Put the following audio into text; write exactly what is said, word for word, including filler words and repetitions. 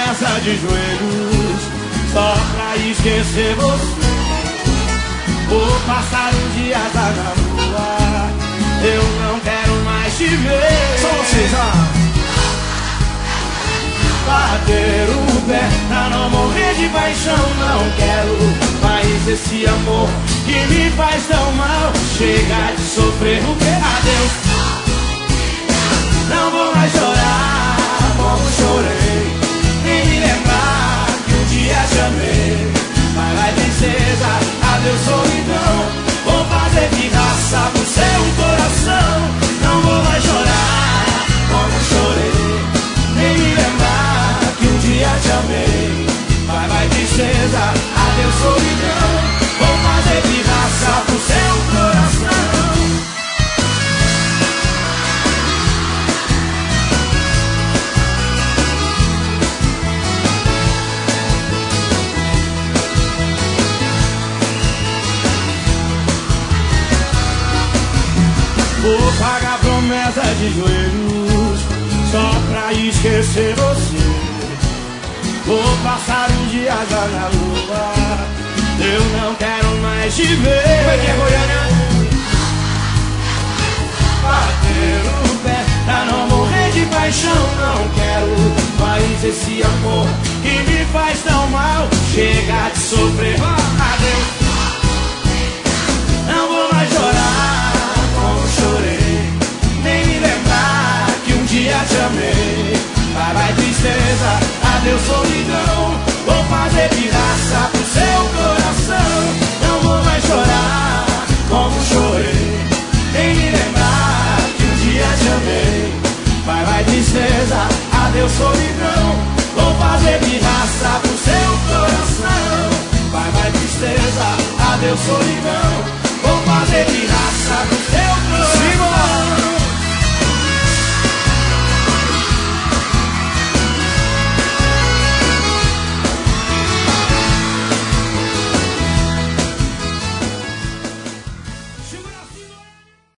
promessa de joelhos só pra esquecer você. Vou passar os dias lá na rua, eu não quero mais te ver. Só vocês, ah. Bater o pé pra não morrer de paixão, não quero mais esse amor que me faz tão mal. Chega de sofrer o que? Adeus. Não vou mais chorar como chorei, nem me lembrar que um dia te amei. Vai, vai, princesa, adeus solidão. Vou fazer pirraça pro seu coração. Não vou mais chorar como chorei, nem me lembrar que um dia te amei. Vai, vai, tristeza, adeus solidão. Vou fazer pirraça pro seu coração. Vou pagar promessa de joelhos só pra esquecer você. Vou passar os dias lá na lua, eu não quero mais te ver. Como é que é, Goiânia? Bater o pé pra não morrer de paixão, não quero mais esse amor que me faz tão mal. Chega de sofrer, adeus. Não vou mais chorar como chorei, nem me lembrar que um dia te amei. Vai, vai, tristeza, adeus solidão. Vou fazer pirraça pro seu coração. Não vou mais chorar como chorei, nem me lembrar que um dia te amei. Vai, vai, tristeza, adeus solidão. Vou fazer pirraça pro seu coração. Vai, vai, tristeza, adeus solidão. Vou fazer pirraça pro seu coração.